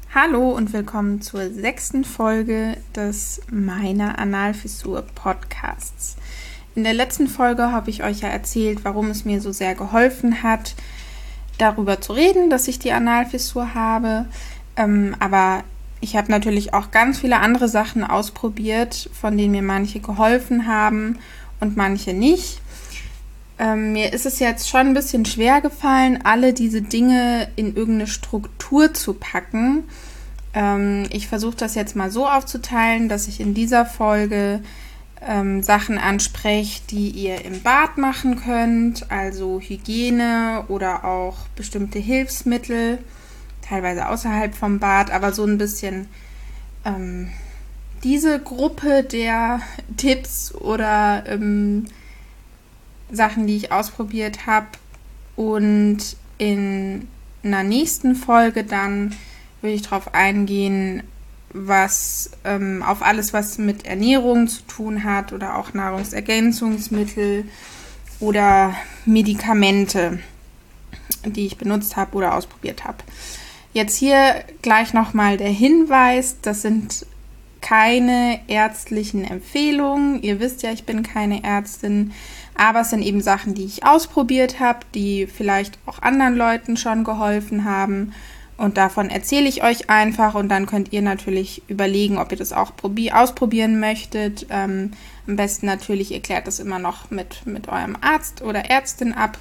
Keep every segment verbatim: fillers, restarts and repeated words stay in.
Hallo und willkommen zur sechsten Folge des Meiner Analfissur Podcasts. In der letzten Folge habe ich euch ja erzählt, warum es mir so sehr geholfen hat, darüber zu reden, dass ich die Analfissur habe. Ähm, aber ich habe natürlich auch ganz viele andere Sachen ausprobiert, von denen mir manche geholfen haben und manche nicht. Ähm, mir ist es jetzt schon ein bisschen schwer gefallen, alle diese Dinge in irgendeine Struktur zu packen. Ähm, ich versuche das jetzt mal so aufzuteilen, dass ich in dieser Folge ähm, Sachen anspreche, die ihr im Bad machen könnt, also Hygiene oder auch bestimmte Hilfsmittel, teilweise außerhalb vom Bad, aber so ein bisschen ähm, diese Gruppe der Tipps oder ähm, Sachen, die ich ausprobiert habe, und in einer nächsten Folge dann will ich darauf eingehen, was ähm, auf alles, was mit Ernährung zu tun hat oder auch Nahrungsergänzungsmittel oder Medikamente, die ich benutzt habe oder ausprobiert habe. Jetzt hier gleich nochmal der Hinweis, das sind keine ärztlichen Empfehlungen. Ihr wisst ja, ich bin keine Ärztin, aber es sind eben Sachen, die ich ausprobiert habe, die vielleicht auch anderen Leuten schon geholfen haben. Und davon erzähle ich euch einfach und dann könnt ihr natürlich überlegen, ob ihr das auch probi- ausprobieren möchtet. Ähm, am besten natürlich, ihr klärt das immer noch mit, mit eurem Arzt oder Ärztin ab.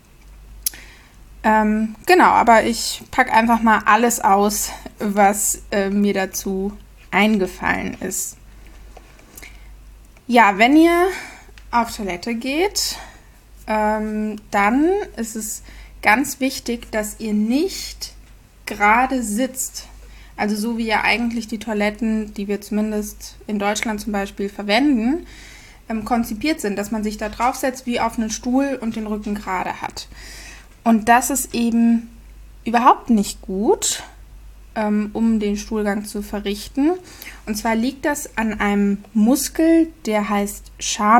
Ähm, genau, aber ich packe einfach mal alles aus, was äh, mir dazu eingefallen ist. Ja, wenn ihr auf Toilette geht, ähm, dann ist es ganz wichtig, dass ihr nicht gerade sitzt. Also so wie ja eigentlich die Toiletten, die wir zumindest in Deutschland zum Beispiel verwenden, ähm, konzipiert sind, dass man sich da draufsetzt wie auf einen Stuhl und den Rücken gerade hat. Und das ist eben überhaupt nicht gut, ähm, um den Stuhlgang zu verrichten. Und zwar liegt das an einem Muskel, der heißt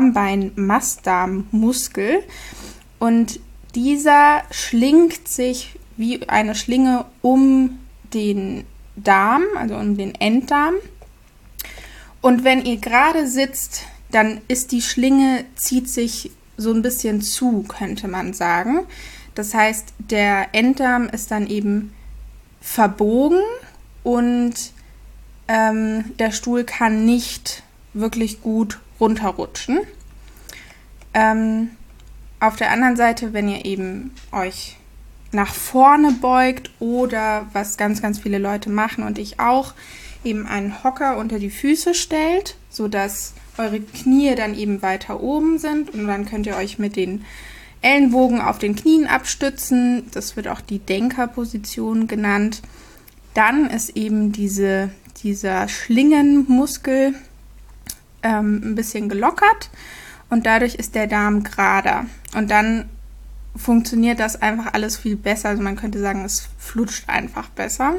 Schambein-Mastdarm-Muskel. Und dieser schlingt sich wie eine Schlinge um den Darm, also um den Enddarm. Und wenn ihr gerade sitzt, dann ist die Schlinge, zieht sich so ein bisschen zu, könnte man sagen. Das heißt, der Enddarm ist dann eben verbogen und ähm, der Stuhl kann nicht wirklich gut runterrutschen. Ähm, auf der anderen Seite, wenn ihr eben euch nach vorne beugt oder, was ganz, ganz viele Leute machen und ich auch, eben einen Hocker unter die Füße stellt, sodass eure Knie dann eben weiter oben sind und dann könnt ihr euch mit den Ellenbogen auf den Knien abstützen. Das wird auch die Denkerposition genannt. Dann ist eben diese, dieser Schlingenmuskel ähm, ein bisschen gelockert und dadurch ist der Darm gerader. Und dann funktioniert das einfach alles viel besser. Also man könnte sagen, es flutscht einfach besser.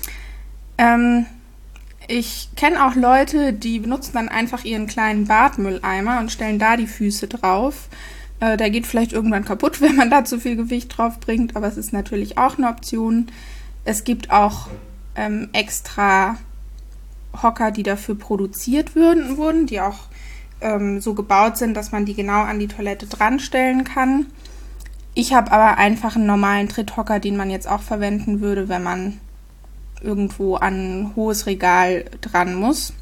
Ähm, ich kenne auch Leute, die benutzen dann einfach ihren kleinen Badmülleimer und stellen da die Füße drauf. Äh, der geht vielleicht irgendwann kaputt, wenn man da zu viel Gewicht drauf bringt, aber es ist natürlich auch eine Option. Es gibt auch ähm, extra Hocker, die dafür produziert würden, wurden, die auch ähm, so gebaut sind, dass man die genau an die Toilette dran stellen kann. Ich habe aber einfach einen normalen Tritthocker, den man jetzt auch verwenden würde, wenn man irgendwo an ein hohes Regal dran muss.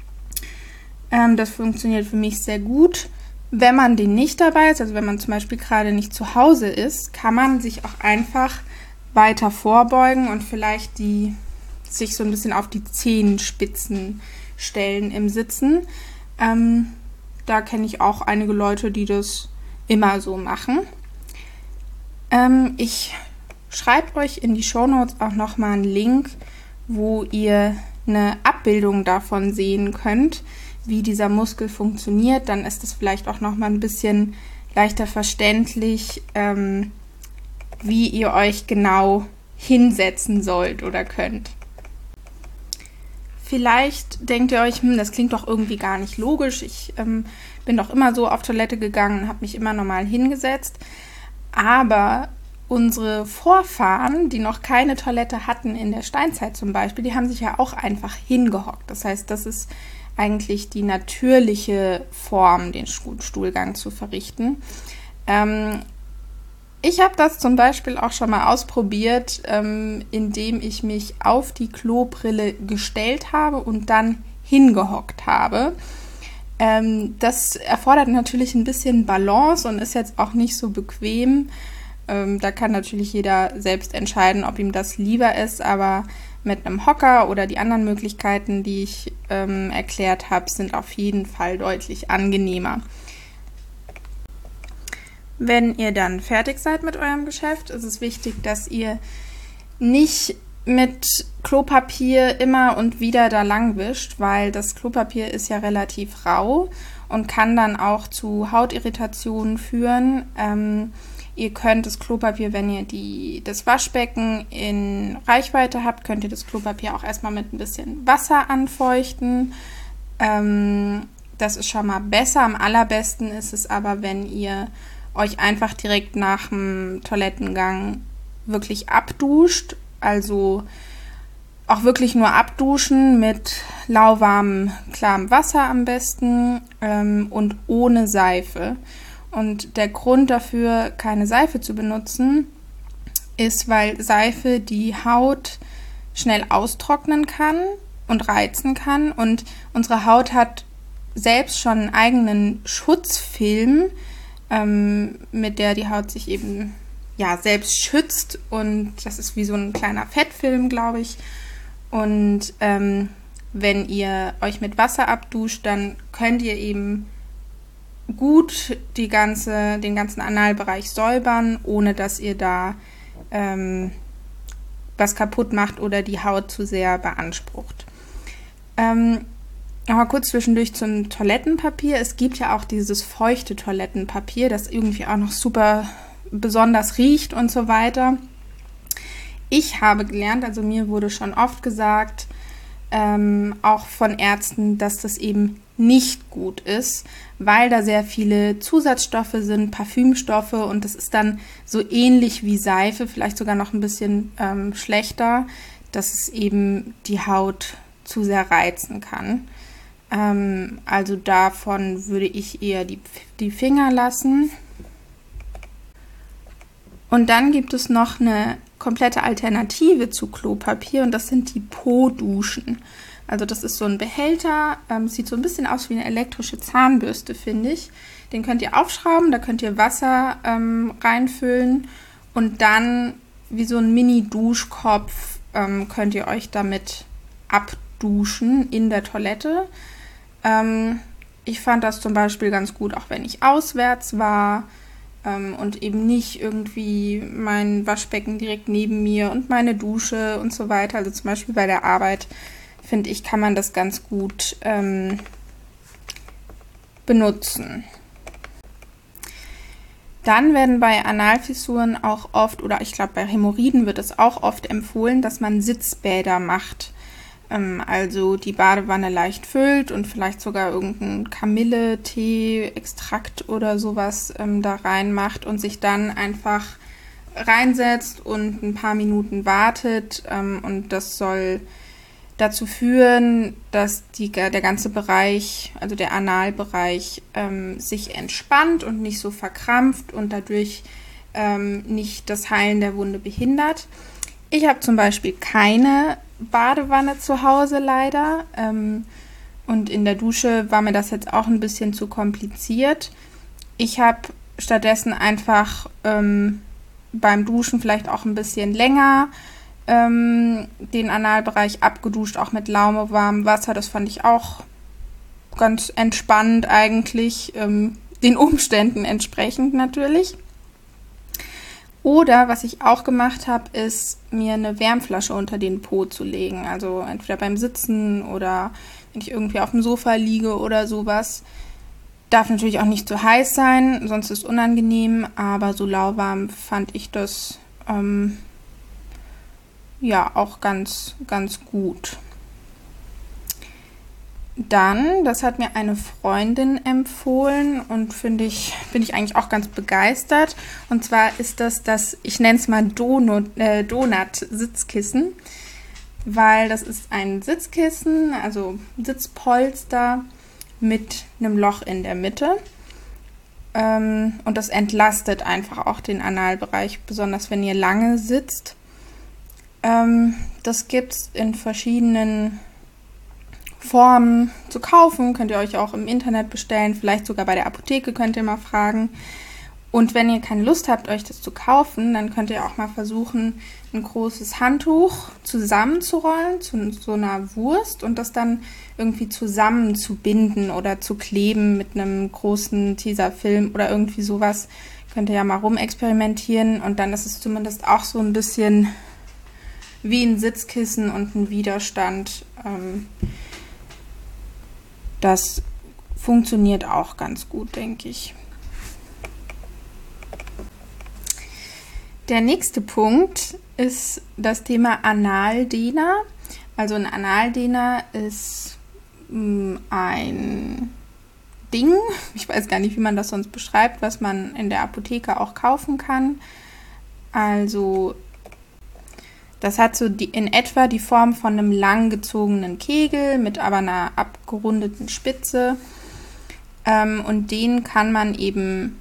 Ähm, das funktioniert für mich sehr gut. Wenn man den nicht dabei ist, also wenn man zum Beispiel gerade nicht zu Hause ist, kann man sich auch einfach weiter vorbeugen und vielleicht die sich so ein bisschen auf die Zehenspitzen stellen im Sitzen. Ähm, da kenne ich auch einige Leute, die das immer so machen. Ähm, ich schreibe euch in die Shownotes auch nochmal einen Link, wo ihr eine Abbildung davon sehen könnt, wie dieser Muskel funktioniert. Dann ist es vielleicht auch nochmal ein bisschen leichter verständlich, ähm, wie ihr euch genau hinsetzen sollt oder könnt. Vielleicht denkt ihr euch, hm, das klingt doch irgendwie gar nicht logisch. Ich ähm, bin doch immer so auf Toilette gegangen und habe mich immer normal hingesetzt. Aber unsere Vorfahren, die noch keine Toilette hatten in der Steinzeit zum Beispiel, die haben sich ja auch einfach hingehockt. Das heißt, das ist eigentlich die natürliche Form, den Stuhlgang zu verrichten. Ähm, ich habe das zum Beispiel auch schon mal ausprobiert, ähm, indem ich mich auf die Klobrille gestellt habe und dann hingehockt habe. Ähm, das erfordert natürlich ein bisschen Balance und ist jetzt auch nicht so bequem. Ähm, da kann natürlich jeder selbst entscheiden, ob ihm das lieber ist, aber mit einem Hocker oder die anderen Möglichkeiten, die ich ähm, erklärt habe, sind auf jeden Fall deutlich angenehmer. Wenn ihr dann fertig seid mit eurem Geschäft, ist es wichtig, dass ihr nicht mit Klopapier immer und wieder da lang wischt, weil das Klopapier ist ja relativ rau und kann dann auch zu Hautirritationen führen. Ähm, Ihr könnt das Klopapier, wenn ihr die, das Waschbecken in Reichweite habt, könnt ihr das Klopapier auch erstmal mit ein bisschen Wasser anfeuchten. Ähm, das ist schon mal besser. Am allerbesten ist es aber, wenn ihr euch einfach direkt nach dem Toilettengang wirklich abduscht. Also auch wirklich nur abduschen mit lauwarmem, klarem Wasser am besten ähm, und ohne Seife. Und der Grund dafür, keine Seife zu benutzen, ist, weil Seife die Haut schnell austrocknen kann und reizen kann. Und unsere Haut hat selbst schon einen eigenen Schutzfilm, ähm, mit der die Haut sich eben ja selbst schützt. Und das ist wie so ein kleiner Fettfilm, glaube ich. Und ähm, wenn ihr euch mit Wasser abduscht, dann könnt ihr eben gut die ganze, den ganzen Analbereich säubern, ohne dass ihr da ähm, was kaputt macht oder die Haut zu sehr beansprucht. Ähm, Nochmal kurz zwischendurch zum Toilettenpapier. Es gibt ja auch dieses feuchte Toilettenpapier, das irgendwie auch noch super besonders riecht und so weiter. Ich habe gelernt, also mir wurde schon oft gesagt, ähm, auch von Ärzten, dass das eben nicht gut ist, weil da sehr viele Zusatzstoffe sind, Parfümstoffe, und das ist dann so ähnlich wie Seife, vielleicht sogar noch ein bisschen ähm, schlechter, dass es eben die Haut zu sehr reizen kann. Ähm, also davon würde ich eher die, die Finger lassen. Und dann gibt es noch eine komplette Alternative zu Klopapier und das sind die Po-Duschen. Also das ist so ein Behälter, ähm, sieht so ein bisschen aus wie eine elektrische Zahnbürste, finde ich. Den könnt ihr aufschrauben, da könnt ihr Wasser ähm, reinfüllen und dann wie so ein Mini-Duschkopf ähm, könnt ihr euch damit abduschen in der Toilette. Ähm, ich fand das zum Beispiel ganz gut, auch wenn ich auswärts war ähm, und eben nicht irgendwie mein Waschbecken direkt neben mir und meine Dusche und so weiter. Also zum Beispiel bei der Arbeit, finde ich, kann man das ganz gut ähm, benutzen. Dann werden bei Analfissuren auch oft, oder ich glaube bei Hämorrhoiden wird es auch oft empfohlen, dass man Sitzbäder macht. Ähm, also die Badewanne leicht füllt und vielleicht sogar irgendeinen Kamille-Tee-Extrakt oder sowas ähm, da reinmacht und sich dann einfach reinsetzt und ein paar Minuten wartet. Ähm, und das soll dazu führen, dass die, der ganze Bereich, also der Analbereich, ähm, sich entspannt und nicht so verkrampft und dadurch ähm, nicht das Heilen der Wunde behindert. Ich habe zum Beispiel keine Badewanne zu Hause leider ähm, und in der Dusche war mir das jetzt auch ein bisschen zu kompliziert. Ich habe stattdessen einfach ähm, beim Duschen vielleicht auch ein bisschen länger ähm, den Analbereich abgeduscht, auch mit lauwarmem Wasser. Das fand ich auch ganz entspannt eigentlich, ähm, den Umständen entsprechend natürlich. Oder was ich auch gemacht habe, ist mir eine Wärmflasche unter den Po zu legen. Also entweder beim Sitzen oder wenn ich irgendwie auf dem Sofa liege oder sowas. Darf natürlich auch nicht zu heiß sein, sonst ist es unangenehm. Aber so lauwarm fand ich das ähm, ja auch ganz, ganz gut. Dann, das hat mir eine Freundin empfohlen und finde ich, bin ich eigentlich auch ganz begeistert. Und zwar ist das das, ich nenne es mal Donut, äh, Donut-Sitzkissen, weil das ist ein Sitzkissen, also Sitzpolster mit einem Loch in der Mitte. Ähm, und das entlastet einfach auch den Analbereich, besonders wenn ihr lange sitzt. Ähm, das gibt es in verschiedenen Formen zu kaufen, könnt ihr euch auch im Internet bestellen, vielleicht sogar bei der Apotheke könnt ihr mal fragen. Und wenn ihr keine Lust habt, euch das zu kaufen, dann könnt ihr auch mal versuchen, ein großes Handtuch zusammenzurollen zu so einer Wurst und das dann irgendwie zusammenzubinden oder zu kleben mit einem großen Tesafilm oder irgendwie sowas. Könnt ihr ja mal rumexperimentieren und dann ist es zumindest auch so ein bisschen wie ein Sitzkissen und ein Widerstand. Ähm, Das funktioniert auch ganz gut, denke ich. Der nächste Punkt ist das Thema Analdehner. Also ein Analdehner ist mh, ein Ding, ich weiß gar nicht, wie man das sonst beschreibt, was man in der Apotheke auch kaufen kann. Also das hat so die, in etwa die Form von einem lang gezogenen Kegel mit aber einer abgerundeten Spitze. Ähm, und den kann man eben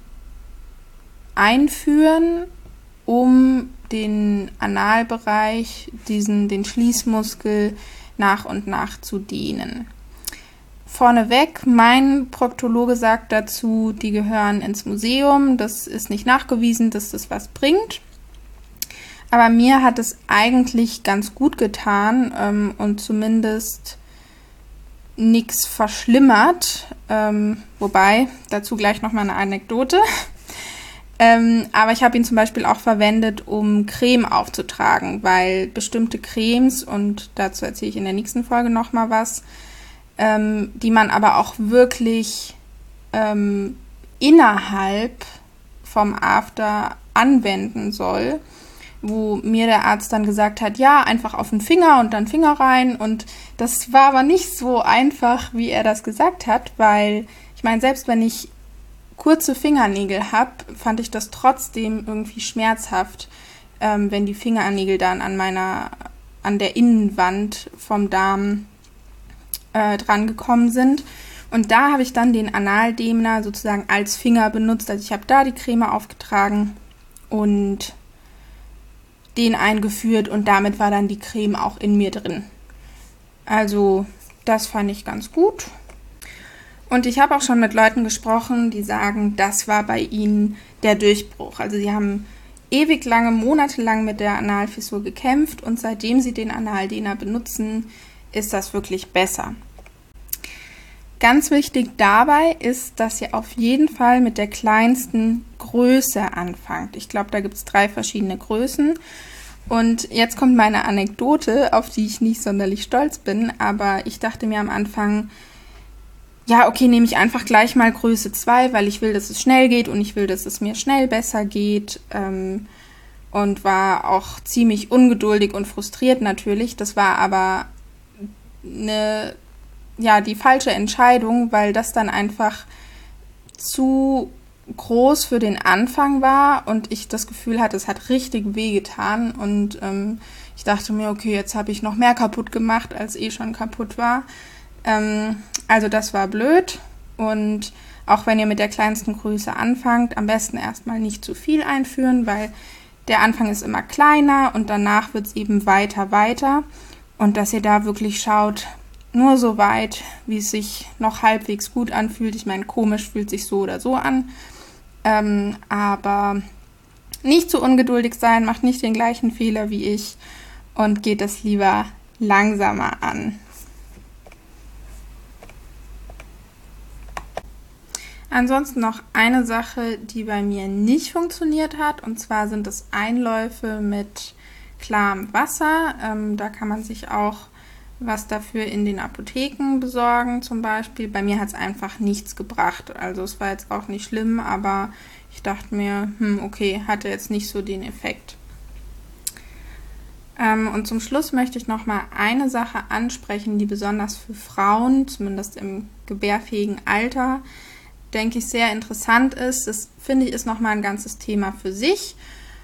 einführen, um den Analbereich, diesen, den Schließmuskel nach und nach zu dehnen. Vorneweg, mein Proktologe sagt dazu, die gehören ins Museum. Das ist nicht nachgewiesen, dass das was bringt. Aber mir hat es eigentlich ganz gut getan ähm, und zumindest nichts verschlimmert. Ähm, wobei, dazu gleich nochmal eine Anekdote. ähm, aber ich habe ihn zum Beispiel auch verwendet, um Creme aufzutragen, weil bestimmte Cremes, und dazu erzähle ich in der nächsten Folge nochmal was, ähm, die man aber auch wirklich ähm, innerhalb vom After anwenden soll, wo mir der Arzt dann gesagt hat, ja, einfach auf den Finger und dann Finger rein. Und das war aber nicht so einfach, wie er das gesagt hat, weil, ich meine, selbst wenn ich kurze Fingernägel habe, fand ich das trotzdem irgendwie schmerzhaft, ähm, wenn die Fingernägel dann an meiner, an der Innenwand vom Darm äh, dran gekommen sind. Und da habe ich dann den Analdehner sozusagen als Finger benutzt. Also ich habe da die Creme aufgetragen und den eingeführt und damit war dann die Creme auch in mir drin. Also das fand ich ganz gut. Und ich habe auch schon mit Leuten gesprochen, die sagen, das war bei ihnen der Durchbruch. Also sie haben ewig lange, monatelang mit der Analfissur gekämpft und seitdem sie den Analdehner benutzen, ist das wirklich besser. Ganz wichtig dabei ist, dass ihr auf jeden Fall mit der kleinsten Größe anfangt. Ich glaube, da gibt es drei verschiedene Größen. Und jetzt kommt meine Anekdote, auf die ich nicht sonderlich stolz bin, aber ich dachte mir am Anfang, ja, okay, nehme ich einfach gleich mal Größe zwei, weil ich will, dass es schnell geht und ich will, dass es mir schnell besser geht. Ähm, und war auch ziemlich ungeduldig und frustriert natürlich. Das war aber eine ja, die falsche Entscheidung, weil das dann einfach zu groß für den Anfang war und ich das Gefühl hatte, es hat richtig wehgetan und ähm, ich dachte mir, okay, jetzt habe ich noch mehr kaputt gemacht, als eh schon kaputt war. Ähm, also das war blöd und auch wenn ihr mit der kleinsten Größe anfangt, am besten erstmal nicht zu viel einführen, weil der Anfang ist immer kleiner und danach wird es eben weiter, weiter und dass ihr da wirklich schaut, nur so weit, wie es sich noch halbwegs gut anfühlt. Ich meine, komisch fühlt sich so oder so an. Ähm, aber nicht zu ungeduldig sein, macht nicht den gleichen Fehler wie ich und geht es lieber langsamer an. Ansonsten noch eine Sache, die bei mir nicht funktioniert hat, und zwar sind es Einläufe mit klarem Wasser. Ähm, da kann man sich auch was dafür in den Apotheken besorgen zum Beispiel. Bei mir hat es einfach nichts gebracht. Also es war jetzt auch nicht schlimm, aber ich dachte mir, hm, okay, hatte jetzt nicht so den Effekt. Ähm, und zum Schluss möchte ich noch mal eine Sache ansprechen, die besonders für Frauen, zumindest im gebärfähigen Alter, denke ich, sehr interessant ist. Das, finde ich, ist noch mal ein ganzes Thema für sich.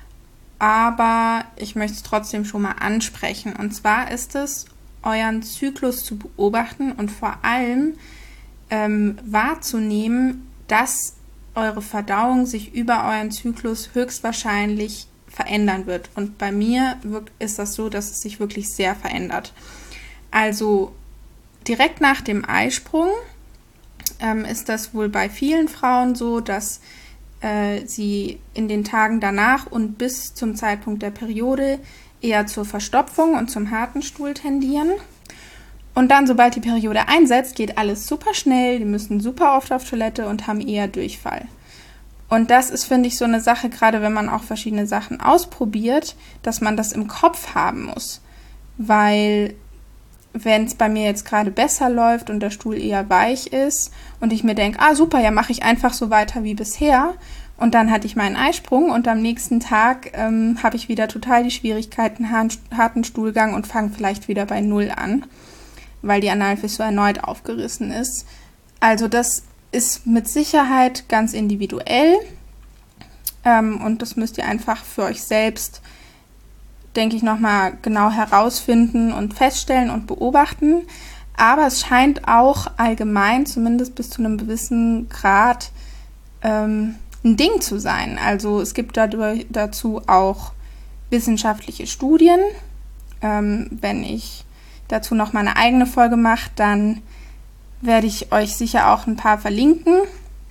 Aber ich möchte es trotzdem schon mal ansprechen. Und zwar ist es, euren Zyklus zu beobachten und vor allem ähm, wahrzunehmen, dass eure Verdauung sich über euren Zyklus höchstwahrscheinlich verändern wird. Und bei mir ist das so, dass es sich wirklich sehr verändert. Also direkt nach dem Eisprung ähm, ist das wohl bei vielen Frauen so, dass äh, sie in den Tagen danach und bis zum Zeitpunkt der Periode eher zur Verstopfung und zum harten Stuhl tendieren. Und dann, sobald die Periode einsetzt, geht alles super schnell, die müssen super oft auf Toilette und haben eher Durchfall. Und das ist, finde ich, so eine Sache, gerade wenn man auch verschiedene Sachen ausprobiert, dass man das im Kopf haben muss. Weil wenn es bei mir jetzt gerade besser läuft und der Stuhl eher weich ist und ich mir denke, ah super, ja mache ich einfach so weiter wie bisher und dann hatte ich meinen Eisprung und am nächsten Tag ähm, habe ich wieder total die Schwierigkeiten, harten Stuhlgang und fange vielleicht wieder bei Null an, weil die Analfissur erneut aufgerissen ist. Also das ist mit Sicherheit ganz individuell ähm, und das müsst ihr einfach für euch selbst, denke ich, nochmal genau herausfinden und feststellen und beobachten. Aber es scheint auch allgemein, zumindest bis zu einem gewissen Grad, ähm, ein Ding zu sein. Also es gibt dadurch, dazu auch wissenschaftliche Studien. Ähm, wenn ich dazu noch mal eine eigene Folge mache, dann werde ich euch sicher auch ein paar verlinken.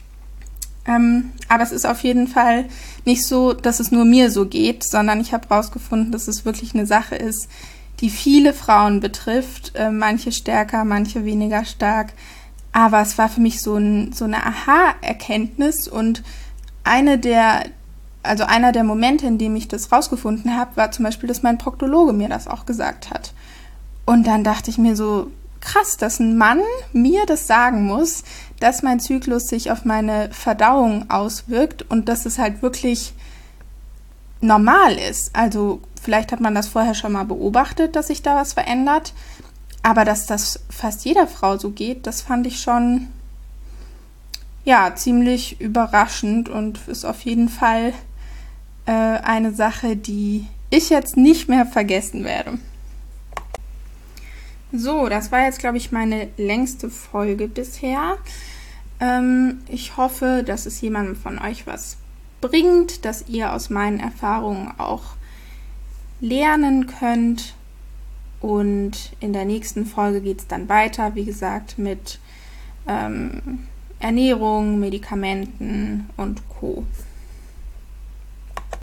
Ähm, aber es ist auf jeden Fall nicht so, dass es nur mir so geht, sondern ich habe herausgefunden, dass es wirklich eine Sache ist, die viele Frauen betrifft, äh, manche stärker, manche weniger stark. Aber es war für mich so, ein, so eine Aha-Erkenntnis und eine der, also einer der Momente, in dem ich das rausgefunden habe, war zum Beispiel, dass mein Proktologe mir das auch gesagt hat. Und dann dachte ich mir so, krass, dass ein Mann mir das sagen muss, dass mein Zyklus sich auf meine Verdauung auswirkt und dass es halt wirklich normal ist. Also vielleicht hat man das vorher schon mal beobachtet, dass sich da was verändert, aber dass das fast jeder Frau so geht, das fand ich schon, ja, ziemlich überraschend und ist auf jeden Fall äh, eine Sache, die ich jetzt nicht mehr vergessen werde. So, das war jetzt, glaube ich, meine längste Folge bisher. Ähm, ich hoffe, dass es jemandem von euch was bringt, dass ihr aus meinen Erfahrungen auch lernen könnt. Und in der nächsten Folge geht es dann weiter, wie gesagt, mit ähm, Ernährung, Medikamenten und Co.